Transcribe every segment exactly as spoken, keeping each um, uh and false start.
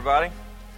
everybody.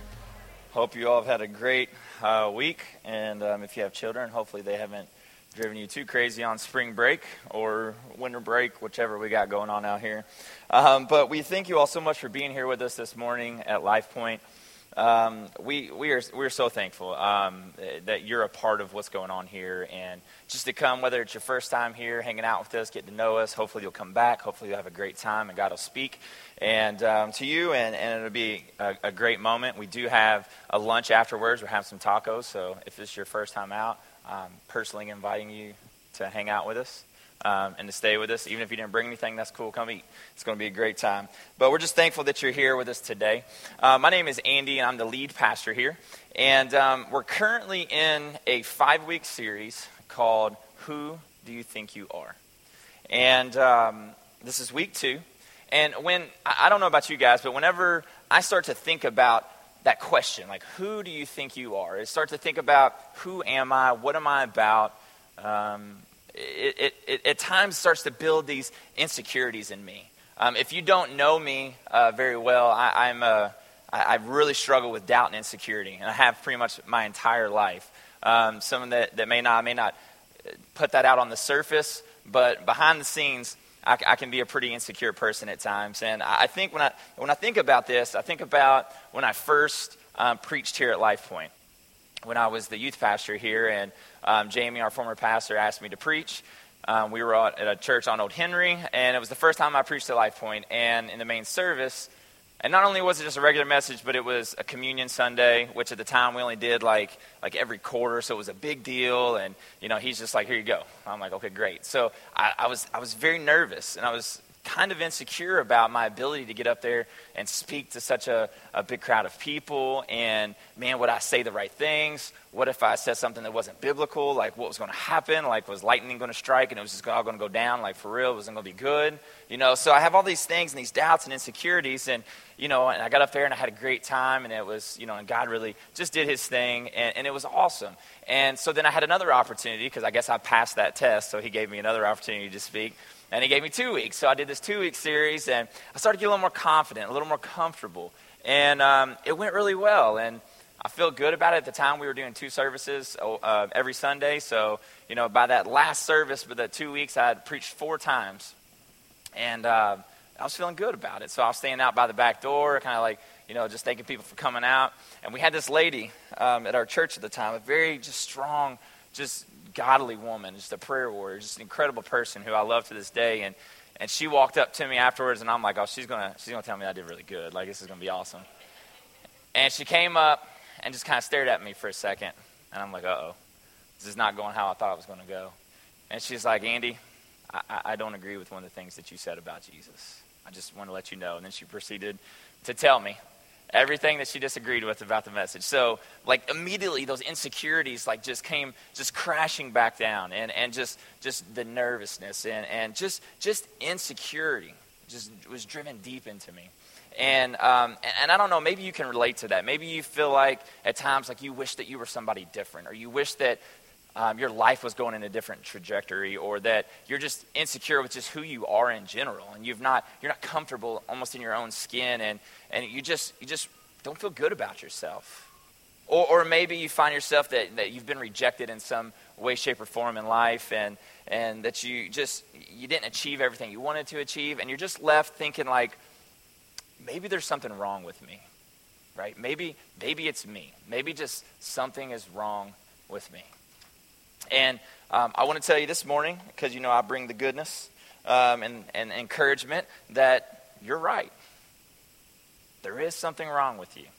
Hope you all have had a great uh, week, and um, if you have children, hopefully they haven't driven you too crazy on spring break or winter break, whichever we got going on out here. Um, but we thank you all so much for being here with us this morning at Life Point. Um, we we are we're so thankful um, that you're a part of what's going on here, and just to come, whether it's your first time here, hanging out with us, getting to know us. Hopefully you'll come back. Hopefully you'll have a great time, and God will speak and um, to you, and, and it'll be a, a great moment. We do have a lunch afterwards. We're having some tacos, so if this is your first time out, I'm personally inviting you to hang out with us. Um, and to stay with us. Even if you didn't bring anything, that's cool. Come eat. It's going to be a great time. But we're just thankful that you're here with us today. Uh, my name is Andy, and I'm the lead pastor here. And um, we're currently in a five-week series called Who Do You Think You Are? And um, this is week two. And when, I don't know about you guys, but whenever I start to think about that question, like, who do you think you are? I start to think about, who am I? What am I about? Um It, it, it at times starts to build these insecurities in me. Um, if you don't know me uh, very well, I, I'm a, I, I really struggle with doubt and insecurity, and I have pretty much my entire life. Um, some that, that may not may not put that out on the surface, but behind the scenes, I, I can be a pretty insecure person at times. And I think when I when I think about this, I think about when I first um, preached here at Life Point, when I was the youth pastor here, and um, Jamie, our former pastor, asked me to preach. Um, we were at a church on Old Henry, and it was the first time I preached at Life Point. And in the main service, and not only was it just a regular message, but it was a communion Sunday, which at the time we only did like like every quarter, so it was a big deal. And you know, he's just like, "Here you go." I'm like, "Okay, great." So I, I was I was very nervous, and I was kind of insecure about my ability to get up there and speak to such a, a big crowd of people. And man, would I say the right things? What if I said something that wasn't biblical? Like, what was going to happen? Like, was lightning going to strike and it was just all going to go down? Like, for real, it wasn't going to be good? You know, so I have all these things and these doubts and insecurities. And, you know, and I got up there and I had a great time, and it was, you know, and God really just did his thing, and, and it was awesome. And so then I had another opportunity, because I guess I passed that test, so he gave me another opportunity to speak. And he gave me two weeks. So I did this two-week series, and I started to get a little more confident, a little more comfortable. And um, it went really well. And I feel good about it. At the time, we were doing two services uh, every Sunday. So, you know, by that last service, for the two weeks, I had preached four times. And uh, I was feeling good about it. So I was standing out by the back door, kind of like, you know, just thanking people for coming out. And we had this lady um, at our church at the time, a very just strong, just godly woman, just a prayer warrior, just an incredible person who I love to this day. And and she walked up to me afterwards, and I'm like, oh, she's gonna she's gonna tell me I did really good. Like, this is gonna be awesome. And she came up and just kind of stared at me for a second, and I'm like, uh oh, this is not going how I thought it was gonna go. And she's like, Andy, I, I don't agree with one of the things that you said about Jesus. I just want to let you know. And then she proceeded to tell me everything that she disagreed with about the message. So, like, immediately those insecurities, like, just came just crashing back down, and, and just just the nervousness and, and just just insecurity just was driven deep into me. And, um, and and I don't know, maybe you can relate to that. Maybe you feel like at times like you wish that you were somebody different, or you wish that um, your life was going in a different trajectory, or that you're just insecure with just who you are in general, and you've not you're not comfortable almost in your own skin, and and you just you just don't feel good about yourself. Or or maybe you find yourself that, that you've been rejected in some way, shape, or form in life, and and that you just you didn't achieve everything you wanted to achieve, and you're just left thinking like, maybe there's something wrong with me, right? Maybe maybe it's me. Maybe just something is wrong with me. And um, I want to tell you this morning, because, you know, I bring the goodness um, and, and encouragement, that you're right. There is something wrong with you.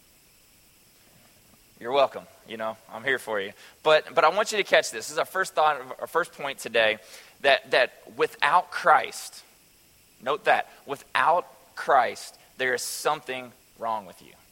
You're welcome. You know, I'm here for you. But but I want you to catch this. This is our first thought, our first point today, that that without Christ, note that, without Christ, there is something wrong with you.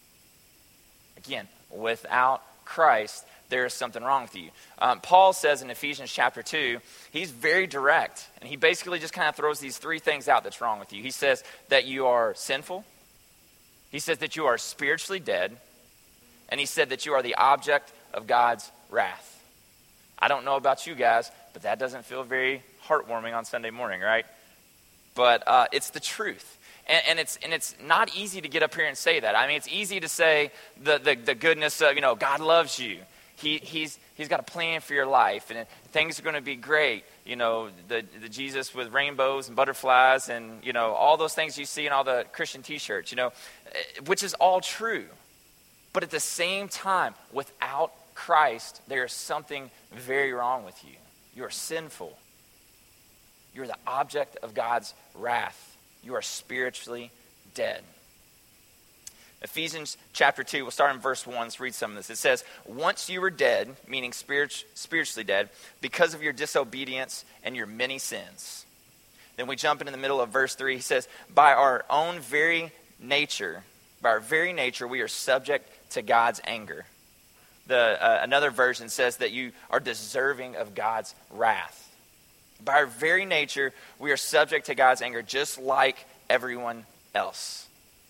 Again, without Christ, there is something wrong with you. Um, Paul says in Ephesians chapter two, he's very direct, and he basically just kind of throws these three things out that's wrong with you. He says that you are sinful. He says that you are spiritually dead. And he said that you are the object of God's wrath. I don't know about you guys, but that doesn't feel very heartwarming on Sunday morning, right? But uh, it's the truth. And, and it's and it's not easy to get up here and say that. I mean, it's easy to say the the, the goodness of, you know, God loves you. He he's he's got a plan for your life, and things are going to be great. You know, the the Jesus with rainbows and butterflies, and you know all those things you see in all the Christian T-shirts. You know, which is all true, but at the same time, without Christ, there is something very wrong with you. You are sinful. You're the object of God's wrath. You are spiritually dead. Ephesians chapter two, we'll start in verse one. Let's read some of this. It says, once you were dead, meaning spirit, spiritually dead, because of your disobedience and your many sins. Then we jump into the middle of verse three. He says, by our own very nature, by our very nature, we are subject to God's anger. The uh, another version says that you are deserving of God's wrath. By our very nature, we are subject to God's anger, just like everyone else.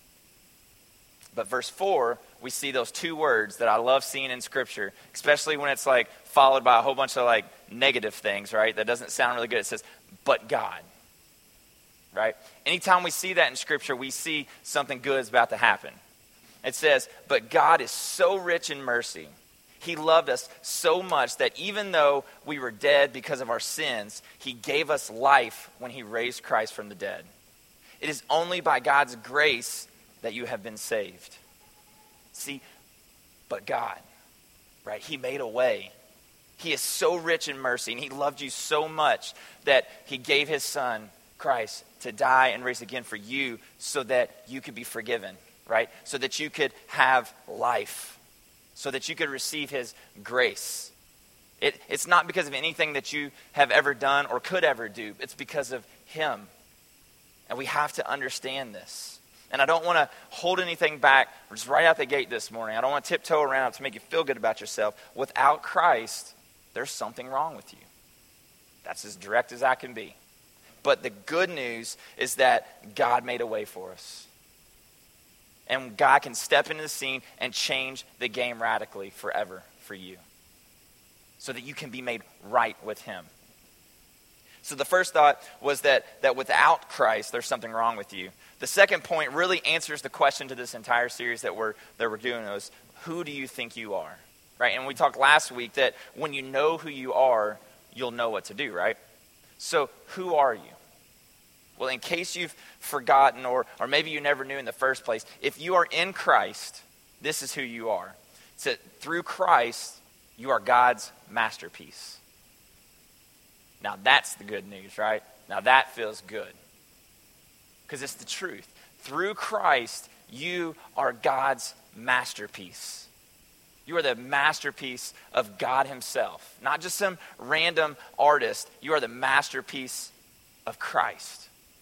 But verse four, we see those two words that I love seeing in Scripture, especially when it's like followed by a whole bunch of like negative things, right? That doesn't sound really good. It says, but God, right? Anytime we see that in Scripture, we see something good is about to happen. It says, but God is so rich in mercy. He loved us so much that even though we were dead because of our sins, he gave us life when he raised Christ from the dead. It is only by God's grace that you have been saved. See, but God, right? He made a way. He is so rich in mercy, and he loved you so much that he gave his son, Christ, to die and raise again for you so that you could be forgiven, right? So that you could have life. So that you could receive his grace. It, it's not because of anything that you have ever done or could ever do. It's because of him. And we have to understand this. And I don't want to hold anything back just right out the gate this morning. I don't want to tiptoe around to make you feel good about yourself. Without Christ, there's something wrong with you. That's as direct as I can be. But the good news is that God made a way for us. And God can step into the scene and change the game radically forever for you. So that you can be made right with him. So the first thought was that, that without Christ, there's something wrong with you. The second point really answers the question to this entire series that we're, that we're doing is, who do you think you are? Right? And we talked last week that when you know who you are, you'll know what to do, right? So who are you? Well, in case you've forgotten or, or maybe you never knew in the first place, if you are in Christ, this is who you are. So through Christ, you are God's masterpiece. Now that's the good news, right? Now that feels good. Because it's the truth. Through Christ, you are God's masterpiece. You are the masterpiece of God himself. Not just some random artist. You are the masterpiece of Christ.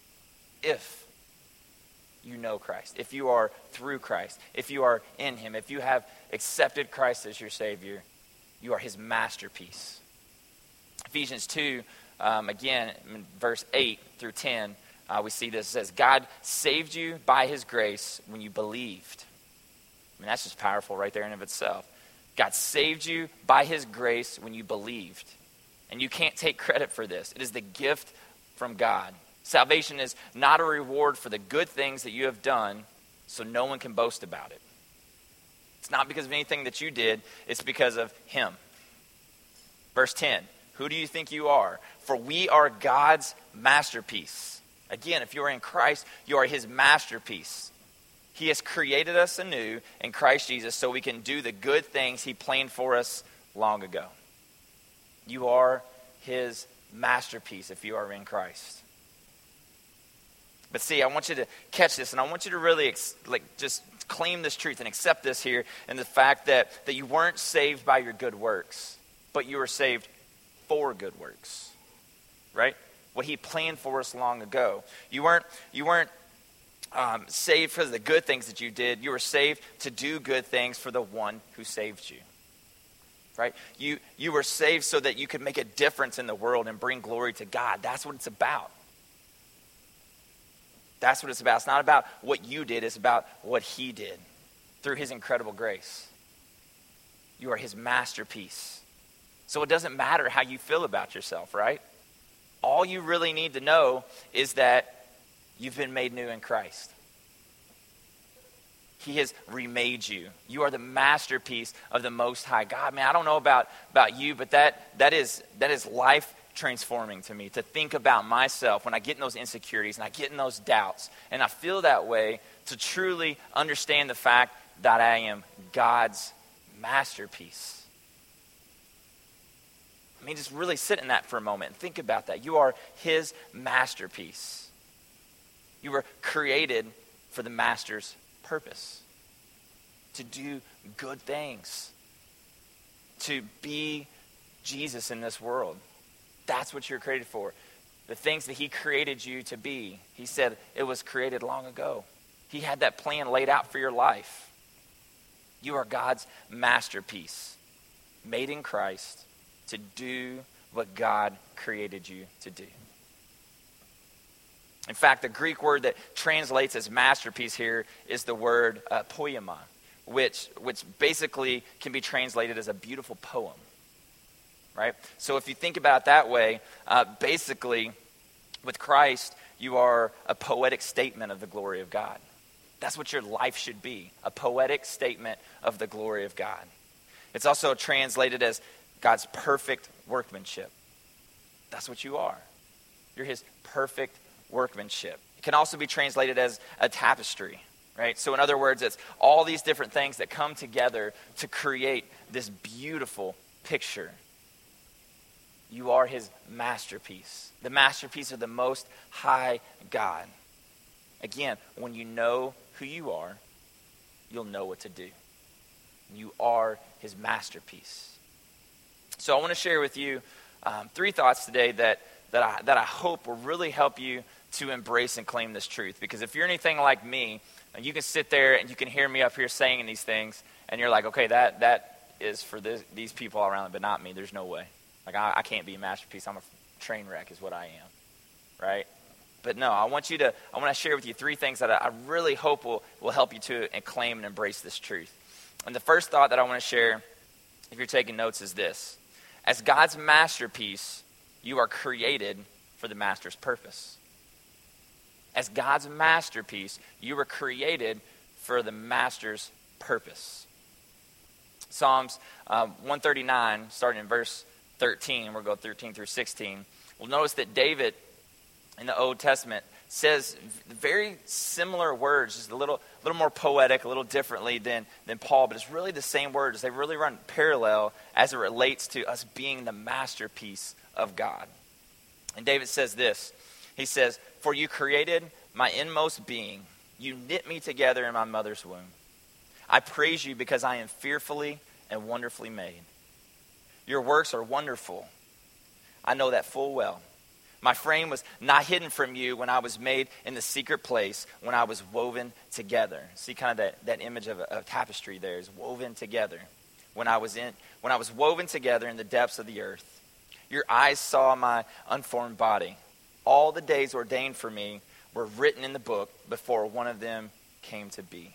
If you know Christ, if you are through Christ, if you are in him, if you have accepted Christ as your Savior, you are his masterpiece. Ephesians two, um, again, verse eight through ten, uh, we see this. It says, God saved you by his grace when you believed. I mean, that's just powerful right there in and of itself. God saved you by his grace when you believed. And you can't take credit for this. It is the gift from God. Salvation is not a reward for the good things that you have done, so no one can boast about it. It's not because of anything that you did, it's because of him. Verse ten, who do you think you are? For we are God's masterpiece. Again, if you are in Christ, you are his masterpiece. He has created us anew in Christ Jesus so we can do the good things he planned for us long ago. You are his masterpiece if you are in Christ. But see, I want you to catch this, and I want you to really ex- like just claim this truth and accept this here, and the fact that, that you weren't saved by your good works, but you were saved for good works, right? What he planned for us long ago. You weren't you weren't um, saved for the good things that you did. You were saved to do good things for the one who saved you, right? You you were saved so that you could make a difference in the world and bring glory to God. That's what it's about. That's what it's about. It's not about what you did. It's about what he did through his incredible grace. You are his masterpiece. So it doesn't matter how you feel about yourself, right? All you really need to know is that You've been made new in Christ. He has remade you. You are the masterpiece of the Most High God. Man, I don't know about, about you, but that that is that is life transforming to me, to think about myself when I get in those insecurities and I get in those doubts and I feel that way, to truly understand the fact that I am God's masterpiece. I mean, just really sit in that for a moment and think about that. You are his masterpiece. You were created for the master's purpose, to do good things, to be Jesus in this world. That's what you're created for. The things that he created you to be, he said it was created long ago. He had that plan laid out for your life. You are God's masterpiece, made in Christ to do what God created you to do. In fact, the Greek word that translates as masterpiece here is the word uh, poiema, which which basically can be translated as a beautiful poem, right? So if you think about it that way, uh, basically, with Christ, you are a poetic statement of the glory of God. That's what your life should be, a poetic statement of the glory of God. It's also translated as God's perfect workmanship. That's what you are. You're his perfect workmanship. It can also be translated as a tapestry, right? So in other words, it's all these different things that come together to create this beautiful picture. You are his masterpiece, the masterpiece of the Most High God. Again, when you know who you are, you'll know what to do. You are his masterpiece. So I want to share with you um, three thoughts today that that I, that I hope will really help you to embrace and claim this truth. Because if you're anything like me, you can sit there and you can hear me up here saying these things, and you're like, okay, that that is for this, these people around, but not me. There's no way. Like, I, I can't be a masterpiece. I'm a train wreck is what I am, right? But no, I want you to, I want to share with you three things that I, I really hope will, will help you to claim and embrace this truth. And the first thought that I want to share, if you're taking notes, is this. As God's masterpiece, you are created for the master's purpose. As God's masterpiece, you were created for the master's purpose. Psalms um, one thirty-nine, starting in verse thirteen, we'll go thirteen through sixteen. We'll notice that David in the Old Testament says very similar words, just a little, little more poetic, a little differently than, than Paul, but it's really the same words. They really run parallel as it relates to us being the masterpiece of God. And David says this. He says, "For you created my inmost being. You knit me together in my mother's womb. I praise you because I am fearfully and wonderfully made. Your works are wonderful. I know that full well. My frame was not hidden from you when I was made in the secret place, when I was woven together." See kind of that, that image of a, a tapestry there is woven together. When I was in, when I was woven together in the depths of the earth. Your eyes saw my unformed body. All the days ordained for me were written in the book before one of them came to be.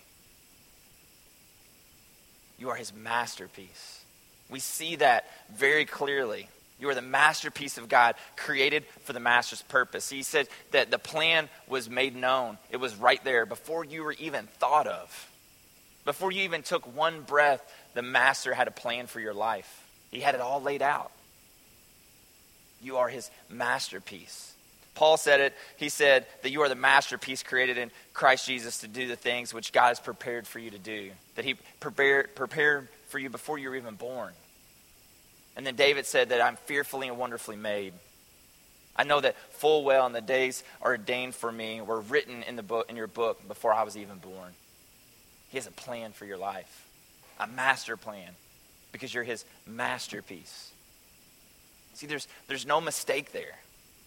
You are his masterpiece. We see that very clearly. You are the masterpiece of God, created for the master's purpose. He said that the plan was made known. It was right there before you were even thought of. Before you even took one breath, the master had a plan for your life. He had it all laid out. You are his masterpiece. Paul said it. He said that you are the masterpiece created in Christ Jesus to do the things which God has prepared for you to do. That he prepared, prepared for you before you were even born. And then David said that I'm fearfully and wonderfully made. I know that full well, and the days ordained for me were written in the book, in your book before I was even born. He has a plan for your life, a master plan, because you're his masterpiece. See, there's there's no mistake there.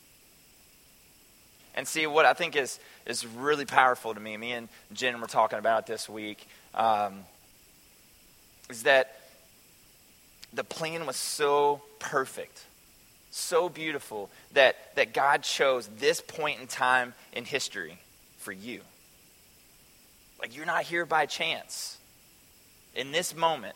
And see, what I think is is really powerful to me, me and Jen were talking about it this week, um, is that the plan was so perfect, so beautiful, that, that God chose this point in time in history for you. Like, you're not here by chance. In this moment,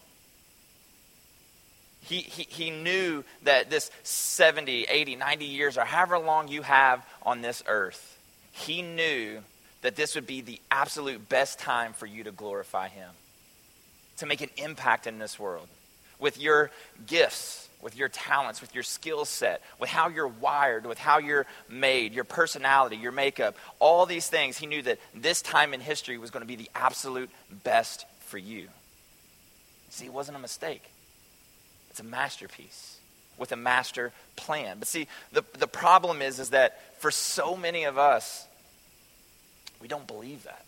he, he, he knew that this seventy, eighty, ninety years, or however long you have on this earth, he knew that this would be the absolute best time for you to glorify him, to make an impact in this world with your gifts, with your talents, with your skill set, with how you're wired, with how you're made, your personality, your makeup, all these things. He knew that this time in history was going to be the absolute best for you. See, it wasn't a mistake. It's a masterpiece with a master plan. But see, the, the problem is, is that for so many of us, we don't believe that.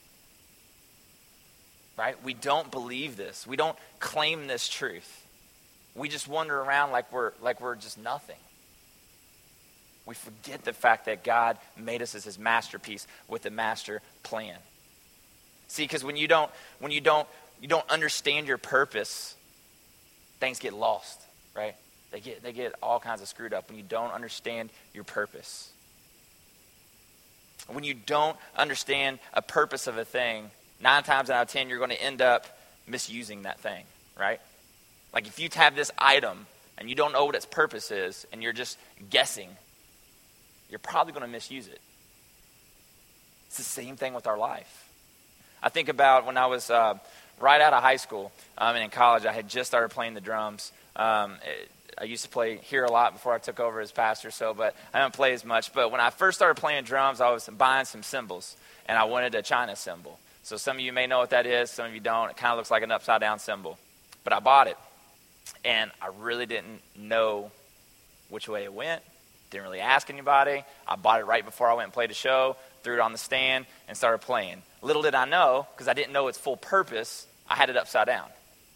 Right? We don't believe this. We don't claim this truth. We just wander around like we're like we're just nothing. We forget the fact that God made us as his masterpiece with a master plan. See, because when you don't when you don't you don't understand your purpose, things get lost, right? They get they get all kinds of screwed up when you don't understand your purpose. When you don't understand a purpose of a thing, nine times out of ten, you're going to end up misusing that thing, right? Like if you have this item and you don't know what its purpose is and you're just guessing, you're probably going to misuse it. It's the same thing with our life. I think about when I was uh, right out of high school um, and in college, I had just started playing the drums. Um, it, I used to play here a lot before I took over as pastor, so but I don't play as much. But when I first started playing drums, I was buying some cymbals, and I wanted a China cymbal. So some of you may know what that is, some of you don't. It kind of looks like an upside-down cymbal. But I bought it, and I really didn't know which way it went. Didn't really ask anybody. I bought it right before I went and played a show, threw it on the stand, and started playing. Little did I know, because I didn't know its full purpose, I had it upside down.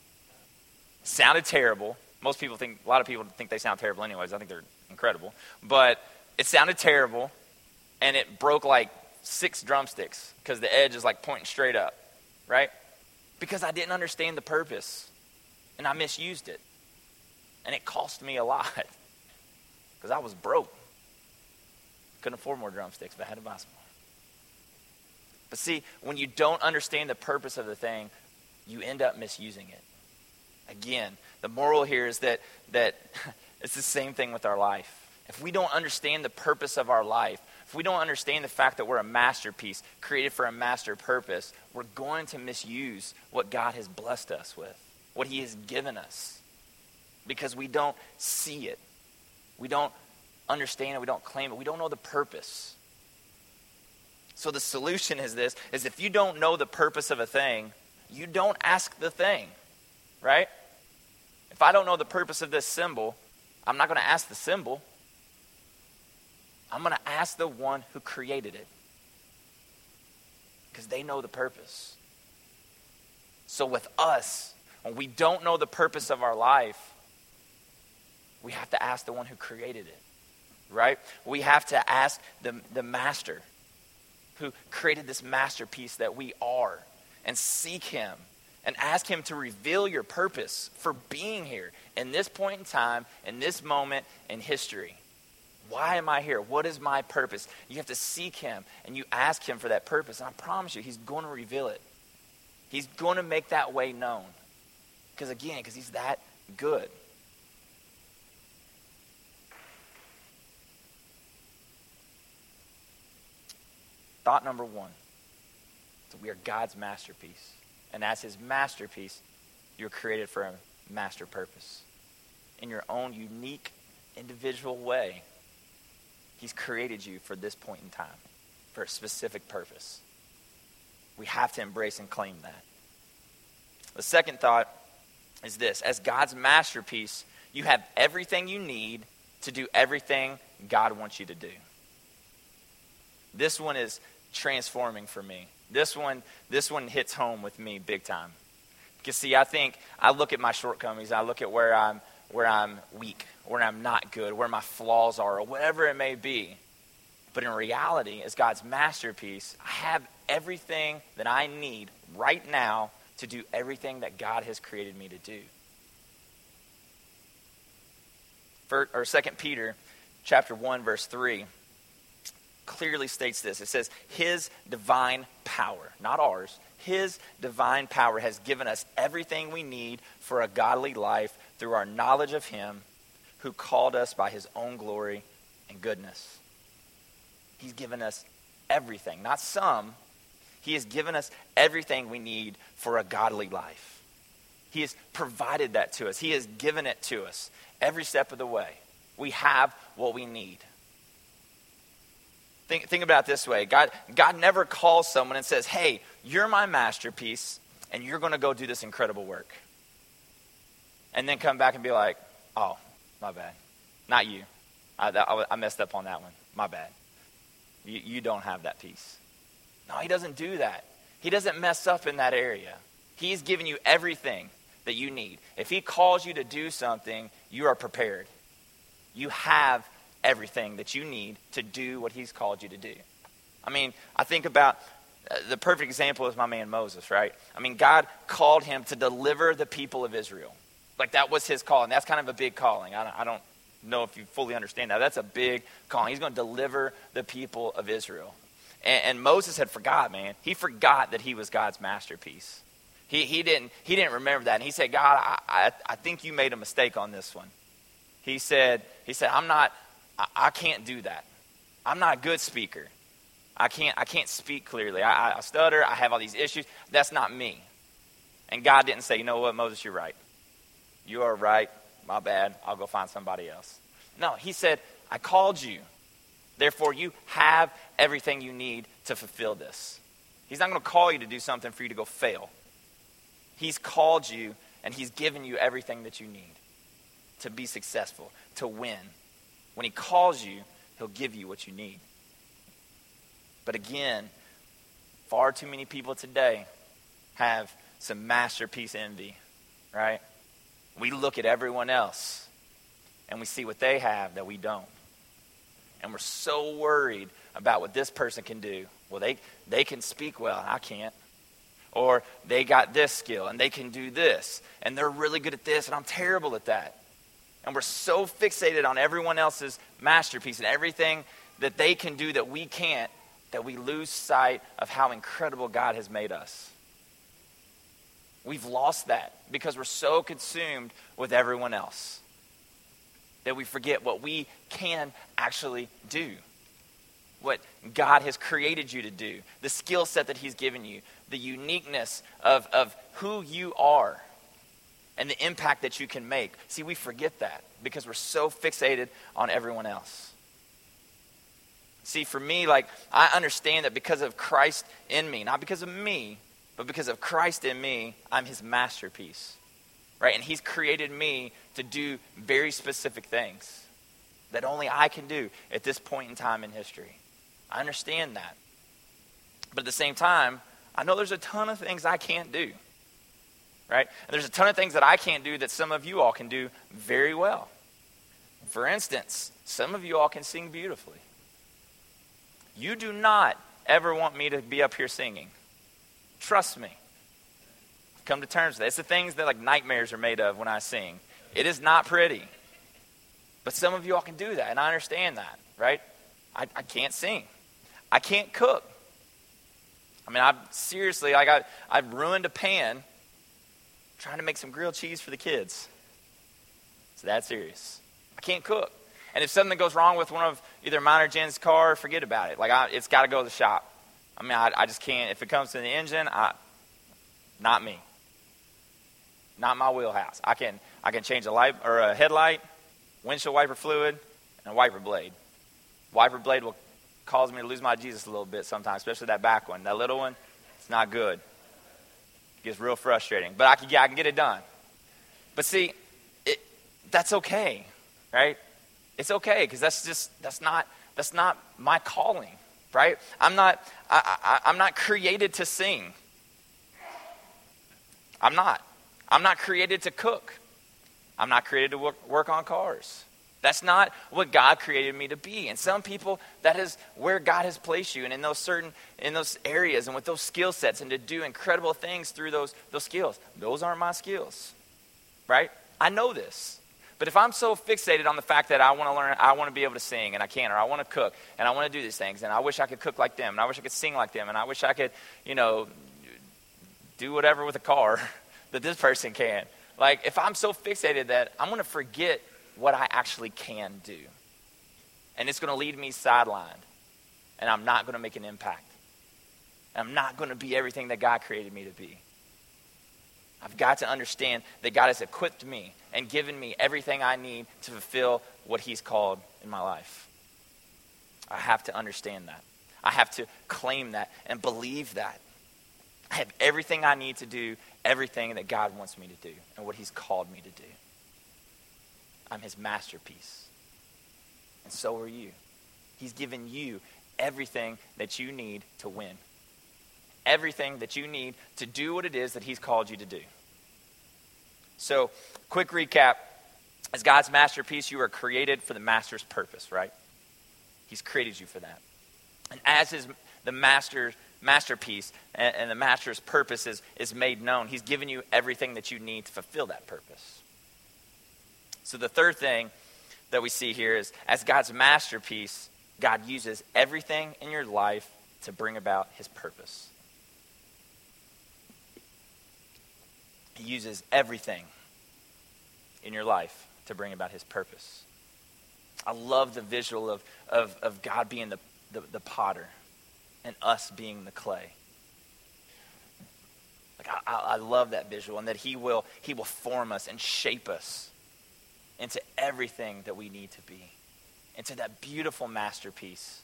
Sounded terrible. Most people think, a lot of people think they sound terrible anyways. I think they're incredible. But it sounded terrible, and it broke like six drumsticks because the edge is like pointing straight up, right? Because I didn't understand the purpose, and I misused it. And it cost me a lot because I was broke. Couldn't afford more drumsticks, but I had to buy some more. But see, when you don't understand the purpose of the thing, you end up misusing it. Again, the moral here is that that it's the same thing with our life. If we don't understand the purpose of our life, if we don't understand the fact that we're a masterpiece created for a master purpose, we're going to misuse what God has blessed us with, what he has given us, because we don't see it. We don't understand it. We don't claim it. We don't know the purpose. So the solution is this, is if you don't know the purpose of a thing, you don't ask the thing, right? If I don't know the purpose of this symbol, I'm not going to ask the symbol. I'm going to ask the one who created it, because they know the purpose. So with us, when we don't know the purpose of our life, we have to ask the one who created it, right? We have to ask the, the master who created this masterpiece that we are, and seek him and ask him to reveal your purpose for being here in this point in time, in this moment in history. Why am I here? What is my purpose? You have to seek him, and you ask him for that purpose. And I promise you, he's going to reveal it. He's going to make that way known. Because again, because he's that good. Thought number one. So we are God's masterpiece. And as his masterpiece, you're created for a master purpose. In your own unique, individual way, he's created you for this point in time, for a specific purpose. We have to embrace and claim that. The second thought is this. As God's masterpiece, you have everything you need to do everything God wants you to do. This one is transforming for me. This one, this one hits home with me big time. Because see, I think I look at my shortcomings, I look at where I'm where I'm weak, where I'm not good, where my flaws are, or whatever it may be. But in reality, as God's masterpiece, I have everything that I need right now to do everything that God has created me to do. First, or Second Peter chapter one, verse three. Clearly states this. It says, his divine power, not ours, his divine power has given us everything we need for a godly life through our knowledge of him who called us by his own glory and goodness. He's given us everything, not some. He has given us everything we need for a godly life. He has provided that to us. He has given it to us every step of the way. We have what we need. Think, think about it this way. God, God never calls someone and says, hey, you're my masterpiece, and you're going to go do this incredible work. And then come back and be like, oh, my bad. Not you. I, I, I messed up on that one. My bad. You, you don't have that piece. No, he doesn't do that. He doesn't mess up in that area. He's given you everything that you need. If he calls you to do something, you are prepared. You have everything that you need to do what he's called you to do. I mean, I think about uh, the perfect example is my man Moses, right? I mean, God called him to deliver the people of Israel. Like that was his call, and that's kind of a big calling. I don't, I don't know if you fully understand that. That's a big calling. He's going to deliver the people of Israel. And, and Moses had forgot, man. He forgot that he was God's masterpiece. He he didn't he didn't remember that. And he said, God, I, I, I think you made a mistake on this one. He said, he said, I'm not, I, I can't do that. I'm not a good speaker. I can't I can't speak clearly. I, I stutter. I have all these issues. That's not me. And God didn't say, you know what, Moses, you're right. You are right. My bad. I'll go find somebody else. No, he said, I called you. Therefore, you have everything you need to fulfill this. He's not going to call you to do something for you to go fail. He's called you, and he's given you everything that you need to be successful, to win. When he calls you, he'll give you what you need. But again, far too many people today have some masterpiece envy, right? We look at everyone else, and we see what they have that we don't. And we're so worried about what this person can do. Well, they, they can speak well, and I can't. Or they got this skill, and they can do this. And they're really good at this, and I'm terrible at that. And we're so fixated on everyone else's masterpiece and everything that they can do that we can't, that we lose sight of how incredible God has made us. We've lost that because we're so consumed with everyone else that we forget what we can actually do, what God has created you to do, the skill set that he's given you, the uniqueness of, of who you are, and the impact that you can make. See, we forget that because we're so fixated on everyone else. See, for me, like, I understand that because of Christ in me, not because of me, but because of Christ in me, I'm his masterpiece, right? And he's created me to do very specific things that only I can do at this point in time in history. I understand that. But at the same time, I know there's a ton of things I can't do, right? And there's a ton of things that I can't do that some of you all can do very well. For instance, some of you all can sing beautifully. You do not ever want me to be up here singing. Trust me. Come to terms with it. It's the things that like nightmares are made of when I sing. It is not pretty. But some of you all can do that, and I understand that, right? I, I can't sing. I can't cook. I mean, I seriously, I got, I've ruined a pan trying to make some grilled cheese for the kids. It's that serious. I can't cook. And if something goes wrong with one of either mine or Jen's car, forget about it. Like, I, it's got to go to the shop. I mean, I, I just can't. If it comes to the engine, I, not me. Not my wheelhouse. I can, I can change a light or a headlight, windshield wiper fluid, and a wiper blade. Wiper blade will cause me to lose my Jesus a little bit sometimes, especially that back one. That little one, it's not good. It gets real frustrating. But I can, yeah, I can get it done. But see, it, that's okay, right? It's okay because that's just that's not that's not my calling, right? I'm not I, I, I'm not created to sing. I'm not. I'm not created to cook. I'm not created to work, work on cars. That's not what God created me to be. And some people, that is where God has placed you, and in those certain in those areas and with those skill sets, and to do incredible things through those those skills. Those aren't my skills, right? I know this. But if I'm so fixated on the fact that I want to learn, I want to be able to sing, and I can't, or I want to cook, and I want to do these things, and I wish I could cook like them, and I wish I could sing like them, and I wish I could, you know, do whatever with a car that this person can. Like, if I'm so fixated that I'm going to forget what I actually can do. And it's going to lead me sidelined. and I'm not going to make an impact. I'm not going to be everything that God created me to be. I've got to understand that God has equipped me and given me everything I need to fulfill what he's called in my life. I have to understand that. I have to claim that and believe that. I have everything I need to do everything that God wants me to do and what he's called me to do. I'm his masterpiece. And so are you. He's given you everything that you need to win. Everything that you need to do what it is that he's called you to do. So, quick recap. As God's masterpiece, you are created for the master's purpose, right? He's created you for that. And as his the master's masterpiece and, and the master's purpose is, is made known, he's given you everything that you need to fulfill that purpose. So the third thing that we see here is, as God's masterpiece, God uses everything in your life to bring about his purpose. He uses everything in your life to bring about his purpose. I love the visual of, of, of God being the, the, the potter and us being the clay. Like I, I love that visual, and that he will, he will form us and shape us into everything that we need to be, into that beautiful masterpiece.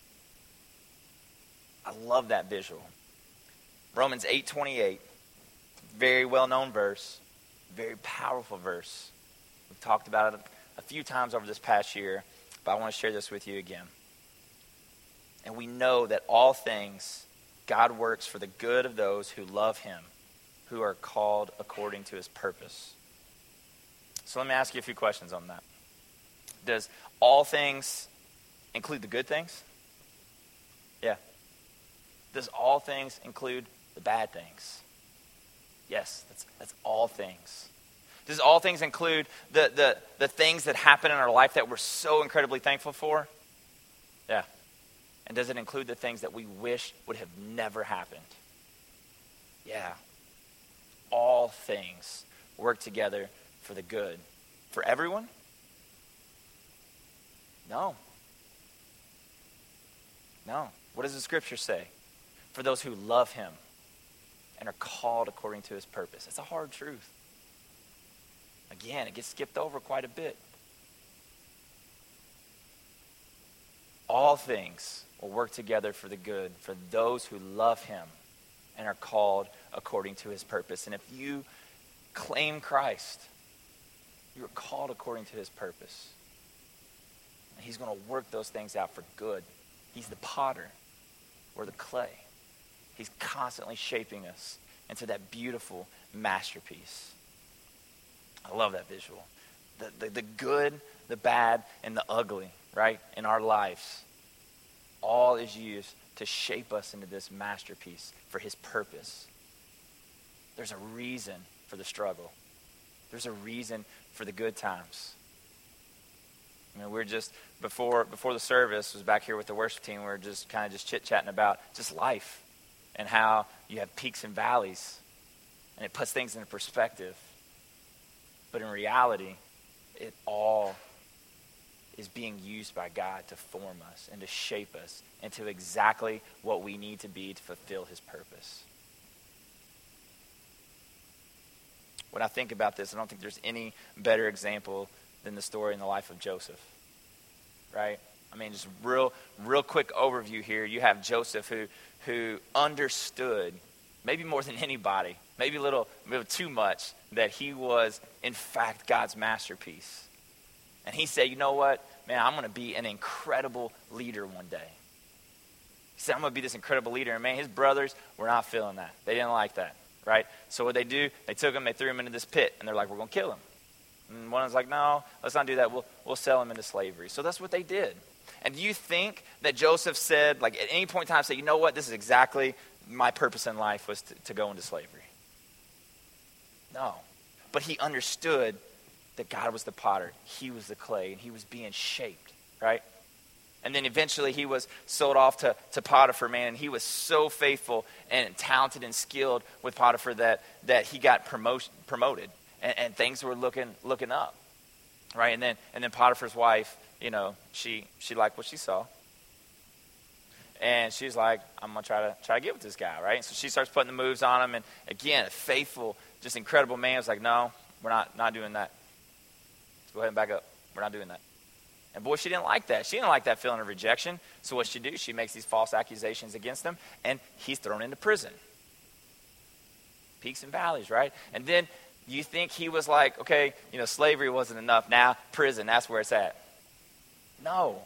I love that visual. Romans eight twenty-eight, very well-known verse, very powerful verse. We've talked about it a few times over this past year, but I want to share this with you again. And we know that all things God works for the good of those who love him, who are called according to his purpose. So let me ask you a few questions on that. Does all things include the good things? Yeah. Does all things include the bad things? Yes, that's that's all things. Does all things include the, the, the things that happen in our life that we're so incredibly thankful for? Yeah. And does it include the things that we wish would have never happened? Yeah. All things work together for the good. For everyone? No. No. What does the scripture say? For those who love him and are called according to his purpose. It's a hard truth. Again, it gets skipped over quite a bit. All things will work together for the good for those who love him and are called according to his purpose. And if you claim Christ, you are called according to his purpose. And he's going to work those things out for good. He's the potter. We're the clay. He's constantly shaping us into that beautiful masterpiece. I love that visual. The, the, the good, the bad, and the ugly, right, in our lives, all is used to shape us into this masterpiece for his purpose. There's a reason for the struggle. There's a reason for the good times. You know, we're just, before before the service, was back here with the worship team, we were just kind of just chit-chatting about just life and how you have peaks and valleys, and it puts things into perspective. But in reality, it all is being used by God to form us and to shape us into exactly what we need to be to fulfill his purpose. When I think about this, I don't think there's any better example than the story in the life of Joseph, right? I mean, just real, real quick overview here. You have Joseph who, who understood, maybe more than anybody, maybe a little, maybe too much, that he was, in fact, God's masterpiece. And he said, you know what, man, I'm going to be an incredible leader one day. He said, I'm going to be this incredible leader. And man, his brothers were not feeling that. They didn't like that, right? So what they do, they took him, they threw him into this pit, and they're like, we're going to kill him. And one was like, no, let's not do that. We'll, we'll sell him into slavery. So that's what they did. And do you think that Joseph said, like at any point in time, said, you know what, this is exactly my purpose in life was to, to go into slavery? No. But he understood that God was the potter. He was the clay, and he was being shaped, right? And then eventually he was sold off to, to Potiphar, man, and he was so faithful and talented and skilled with Potiphar that, that he got promotion, promoted, and, and things were looking looking up, right? And then and then Potiphar's wife, you know, she she liked what she saw. And she's like, I'm going to try to try to get with this guy, right? So she starts putting the moves on him. And again, a faithful, just incredible man was like, no, we're not, not doing that. Let's go ahead and back up. We're not doing that. And boy, she didn't like that. She didn't like that feeling of rejection. So what she do? She makes these false accusations against him, and he's thrown into prison. Peaks and valleys, right? And then you think he was like, okay, you know, slavery wasn't enough. Now prison, that's where it's at. No.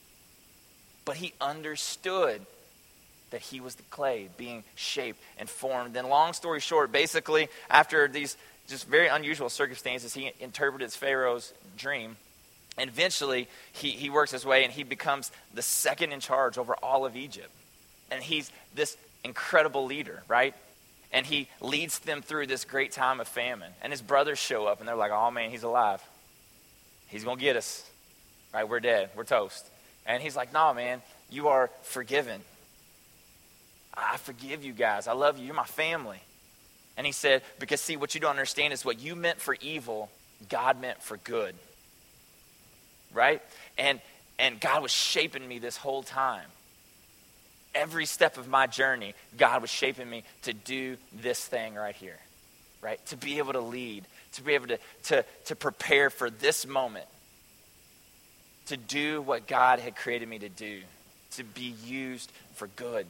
But he understood that he was the clay being shaped and formed. Then long story short, basically, after these just very unusual circumstances, he interpreted Pharaoh's dream. And eventually, he, he works his way and he becomes the second in charge over all of Egypt. And he's this incredible leader, right? And he leads them through this great time of famine. And his brothers show up and they're like, oh man, he's alive. He's going to get us. Right? We're dead. We're toast. And he's like, no, man, you are forgiven. I forgive you guys. I love you. You're my family. And he said, because see, what you don't understand is what you meant for evil, God meant for good. Right? And and God was shaping me this whole time. Every step of my journey, God was shaping me to do this thing right here. Right? To be able to lead. To be able to, to, to prepare for this moment. To do what God had created me to do. To be used for good.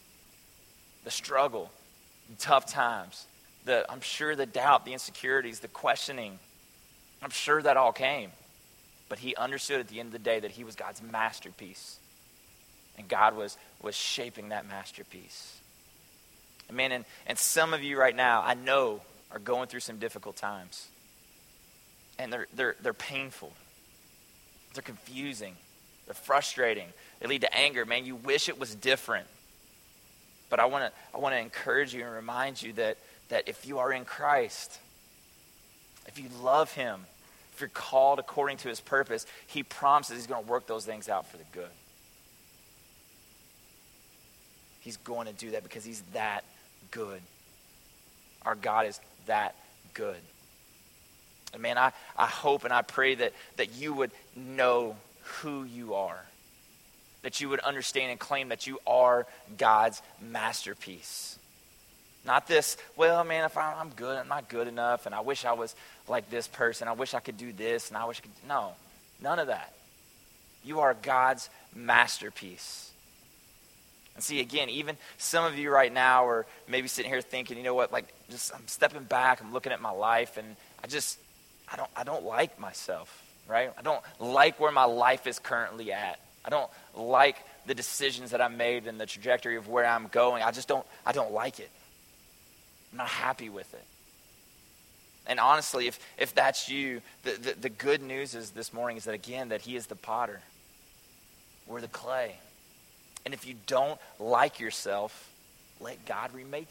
The struggle, the tough times, the I'm sure the doubt, the insecurities, the questioning. I'm sure that all came. But he understood at the end of the day that he was God's masterpiece. And God was, was shaping that masterpiece. And man, and, and some of you right now, I know, are going through some difficult times. And they're they're they're painful. They're confusing. They're frustrating. They lead to anger. Man, you wish it was different. But I want to I want to encourage you and remind you that, that if you are in Christ, if you love him, if you're called according to his purpose, he promises he's going to work those things out for the good. He's going to do that because he's that good. Our God is that good. And man, I, I hope and I pray that, that you would know who you are. That you would understand and claim that you are God's masterpiece. Not this, well, man, if I'm, I'm good, I'm not good enough, and I wish I was like this person. I wish I could do this, and I wish I could. No, none of that. You are God's masterpiece. And see, again, even some of you right now are maybe sitting here thinking, you know what, like, just I'm stepping back, I'm looking at my life, and I just, I don't, I don't like myself, right? I don't like where my life is currently at. I don't like the decisions that I made and the trajectory of where I'm going. I just don't, I don't like it. I'm not happy with it. And honestly, if if that's you, the, the, the good news is this morning is that, again, that he is the potter. We're the clay. And if you don't like yourself, let God remake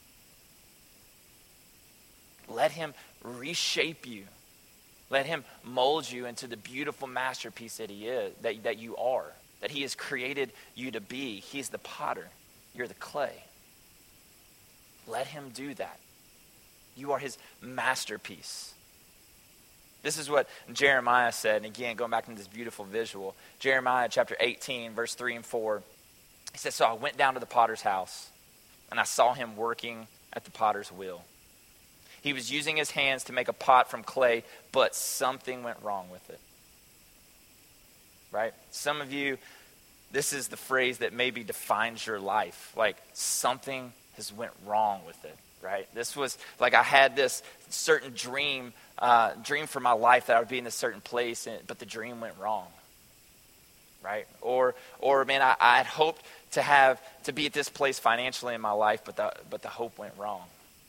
you. Let him reshape you. Let him mold you into the beautiful masterpiece that he is, that, that you are, that he has created you to be. He's the potter. You're the clay. Let him do that. You are his masterpiece. This is what Jeremiah said. And again, going back into this beautiful visual. Jeremiah chapter eighteen, verse three and four. He says, so I went down to the potter's house, and I saw him working at the potter's wheel. He was using his hands to make a pot from clay, but something went wrong with it. Right? Some of you, this is the phrase that maybe defines your life. Like, something has went wrong with it. Right? This was, like, I had this certain dream, uh, dream for my life that I would be in a certain place, and, but the dream went wrong. Right? Or, or man, I, I had hoped to have, to be at this place financially in my life, but the, but the hope went wrong.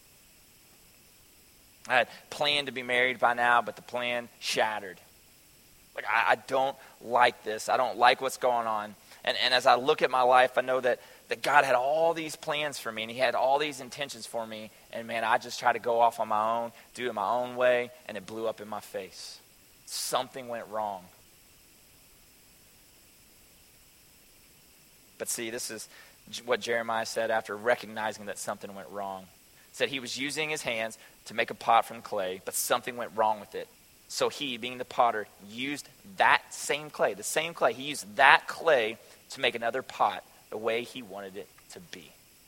I had planned to be married by now, but the plan shattered. Like, I, I don't like this. I don't like what's going on. And, and as I look at my life, I know that, that God had all these plans for me, and he had all these intentions for me. And man, I just tried to go off on my own, do it my own way, and it blew up in my face. Something went wrong. But see, this is what Jeremiah said after recognizing that something went wrong. He said he was using his hands to make a pot from clay, but something went wrong with it. So he, being the potter, used that same clay, the same clay. He used that clay to make another pot the way he wanted it to be.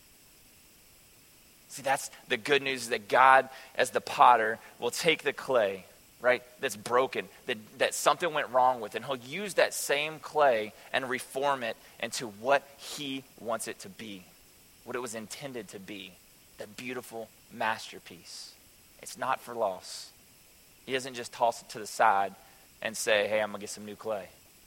See, that's the good news, is that God, as the potter, will take the clay, right, that's broken, that, that something went wrong with, and he'll use that same clay and reform it into what he wants it to be, what it was intended to be, that beautiful masterpiece. It's not for loss. He doesn't just toss it to the side and say, hey, I'm going to get some new clay.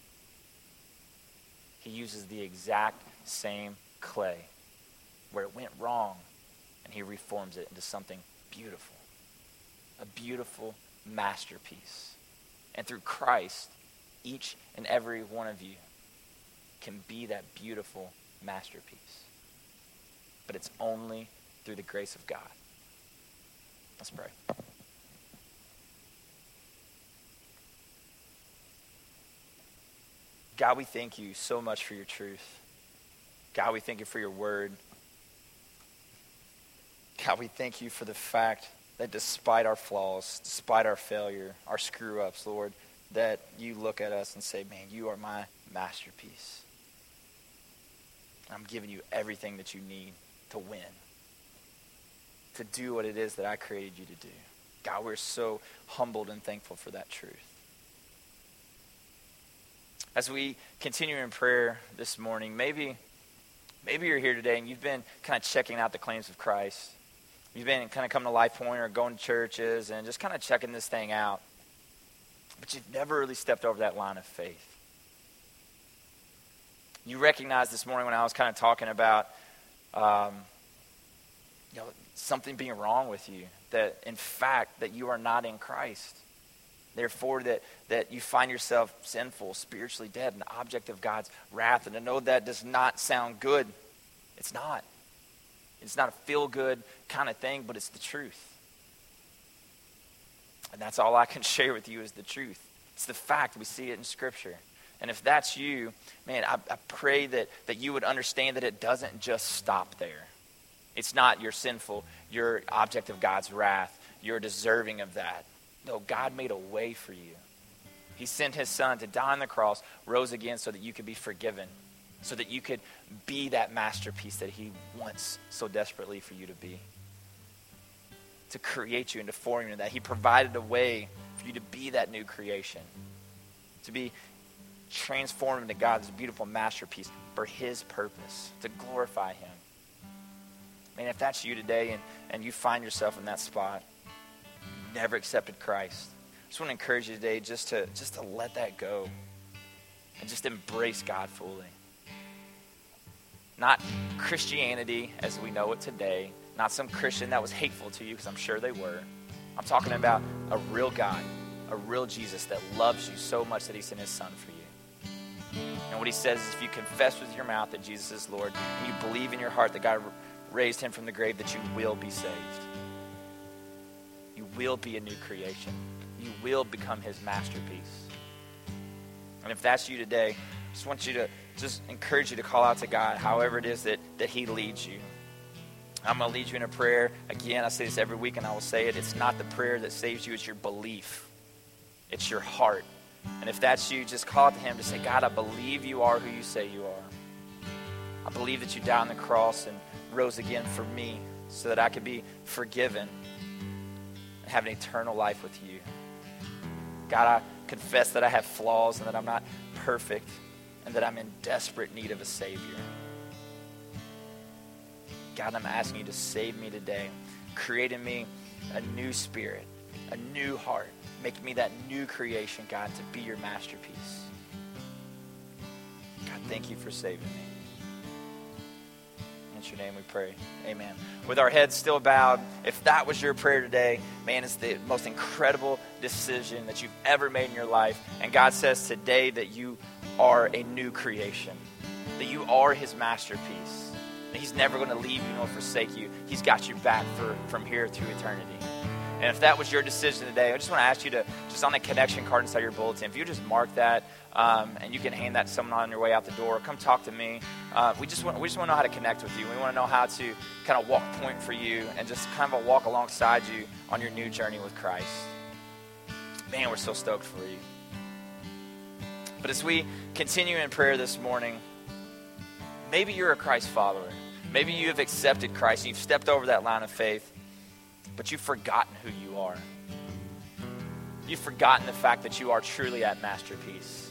He uses the exact same clay where it went wrong, and he reforms it into something beautiful, a beautiful masterpiece. And through Christ, each and every one of you can be that beautiful masterpiece. But it's only through the grace of God. Let's pray. God, we thank you so much for your truth. God, we thank you for your word. God, we thank you for the fact that despite our flaws, despite our failure, our screw-ups, Lord, that you look at us and say, man, you are my masterpiece. I'm giving you everything that you need to win, to do what it is that I created you to do. God, we're so humbled and thankful for that truth. As we continue in prayer this morning, maybe, maybe you're here today and you've been kind of checking out the claims of Christ. You've been kind of coming to Life Point or going to churches and just kind of checking this thing out. But you've never really stepped over that line of faith. You recognize this morning when I was kind of talking about um, you know, something being wrong with you, that in fact that you are not in Christ. Therefore, that, that you find yourself sinful, spiritually dead, an object of God's wrath. And to know that does not sound good. It's not. It's not a feel-good kind of thing, but it's the truth. And that's all I can share with you is the truth. It's the fact. We see it in Scripture. And if that's you, man, I, I pray that, that you would understand that it doesn't just stop there. It's not you're sinful, you're object of God's wrath, you're deserving of that. No, God made a way for you. He sent his son to die on the cross, rose again so that you could be forgiven, so that you could be that masterpiece that he wants so desperately for you to be. To create you and to form you into that. He provided a way for you to be that new creation. To be transformed into God's beautiful masterpiece for his purpose. To glorify him. Man, if that's you today and, and you find yourself in that spot, you never accepted Christ, I just want to encourage you today just to, just to let that go. And just embrace God fully. Not Christianity as we know it today. Not some Christian that was hateful to you, because I'm sure they were. I'm talking about a real God, a real Jesus that loves you so much that he sent his son for you. And what he says is if you confess with your mouth that Jesus is Lord, and you believe in your heart that God raised him from the grave, that you will be saved. You will be a new creation. You will become his masterpiece. And if that's you today, I just want you to just encourage you to call out to God however it is that, that he leads you. I'm going to lead you in a prayer. Again, I say this every week and I will say it. It's not the prayer that saves you. It's your belief. It's your heart. And if that's you, just call out to him to say, God, I believe you are who you say you are. I believe that you died on the cross and rose again for me so that I could be forgiven and have an eternal life with you. God, I confess that I have flaws and that I'm not perfect and that I'm in desperate need of a Savior. God, I'm asking you to save me today. Create in me a new spirit, a new heart. Make me that new creation, God, to be your masterpiece. God, thank you for saving me. In your name we pray. Amen. With our heads still bowed, if that was your prayer today, man, it's the most incredible decision that you've ever made in your life. And God says today that you are a new creation, that you are his masterpiece. He's never going to leave you nor forsake you. He's got your back for, from here to eternity. And if that was your decision today, I just want to ask you to, just on the connection card inside your bulletin, if you just mark that, um, and you can hand that to someone on your way out the door, come talk to me. Uh, we just want we just want to know how to connect with you. We want to know how to kind of walk point for you and just kind of walk alongside you on your new journey with Christ. Man, we're so stoked for you. But as we continue in prayer this morning, Maybe you're a Christ follower. Maybe you have accepted Christ and you've stepped over that line of faith, but you've forgotten who you are. You've forgotten the fact that you are truly at masterpiece.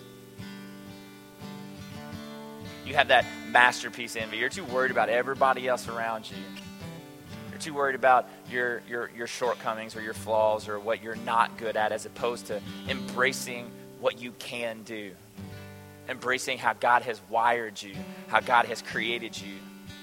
You have that masterpiece envy. You're too worried about everybody else around you. You're too worried about your, your, your shortcomings or your flaws or what you're not good at, as opposed to embracing what you can do. Embracing how God has wired you, how God has created you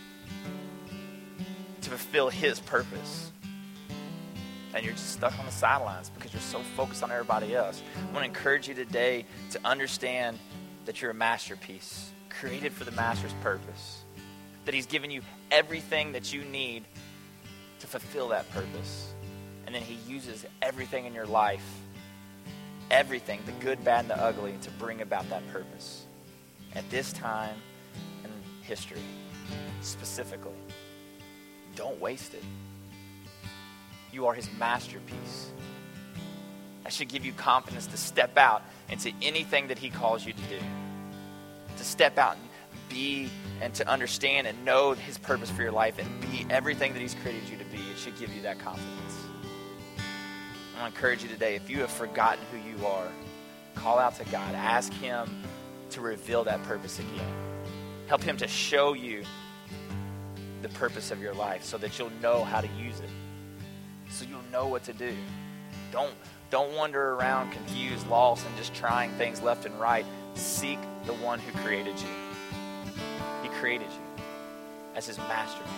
to fulfill his purpose. And you're just stuck on the sidelines because you're so focused on everybody else. I want to encourage you today to understand that you're a masterpiece, created for the master's purpose. That he's given you everything that you need to fulfill that purpose. And then he uses everything in your life, everything, the good, bad, and the ugly, to bring about that purpose. At this time in history, specifically, don't waste it. You are his masterpiece. That should give you confidence to step out into anything that he calls you to do. To step out and be and to understand and know his purpose for your life and be everything that he's created you to be. It should give you that confidence. I want to encourage you today, if you have forgotten who you are, call out to God. Ask him to reveal that purpose again. Help him to show you the purpose of your life so that you'll know how to use it. So you'll know what to do. Don't, don't wander around confused, lost, and just trying things left and right. Seek the one who created you. He created you as his masterpiece.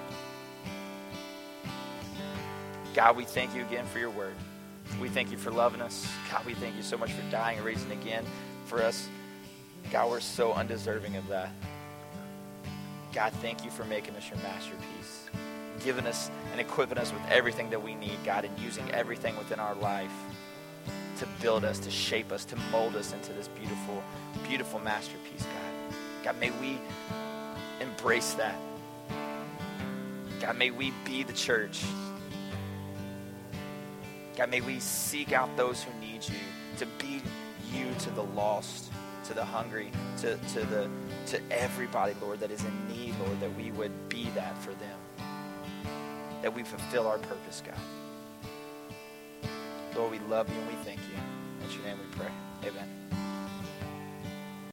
God, we thank you again for your word. We thank you for loving us. God, we thank you so much for dying and raising again for us. God, we're so undeserving of that. God, thank you for making us your masterpiece, giving us and equipping us with everything that we need, God, and using everything within our life to build us, to shape us, to mold us into this beautiful, beautiful masterpiece, God. God, may we embrace that. God, may we be the church. God, may we seek out those who need you, to be you to the lost, to the hungry, to, to, the, to everybody, Lord, that is in need, Lord, that we would be that for them. That we fulfill our purpose, God. Lord, we love you and we thank you. In your name we pray. Amen.